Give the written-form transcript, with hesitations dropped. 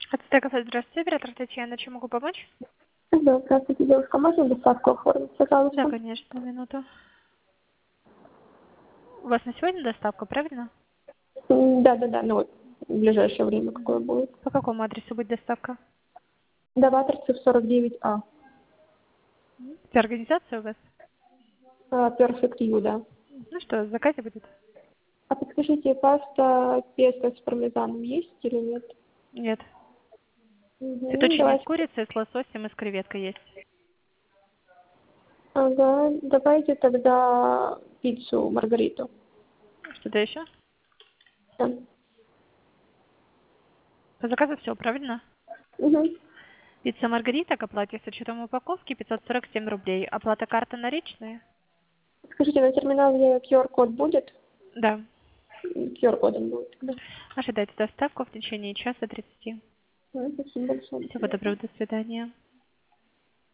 Ацтеков, здравствуйте, оператор Татьяна, чем могу помочь? Да, здравствуйте, девушка. Можно доставку оформить, Да, пожалуйста? конечно, минуту. У вас на сегодня доставка, правильно? Да, ну вот, в ближайшее время какое Мгм. будет. По какому адресу будет доставка? Новаторцев 49А. Это организация у вас? Perfect You, да. Ну что, в заказе будет? А подскажите, паста песто с пармезаном есть или нет? Нет. Фетучини с Давайте. курицей, с лососем и с креветкой есть. Ага, давайте тогда пиццу Маргариту. Что-то еще? Да. По заказу все, правильно? Угу. Пицца Маргарита к оплате с учетом упаковки 547 рублей. Оплата карта наличные? Скажите, на терминале QR-код будет? Да. QR-кодом будет тогда. Ожидайте доставку в течение часа 30. Спасибо большое. До Всего свидания. доброго, до свидания.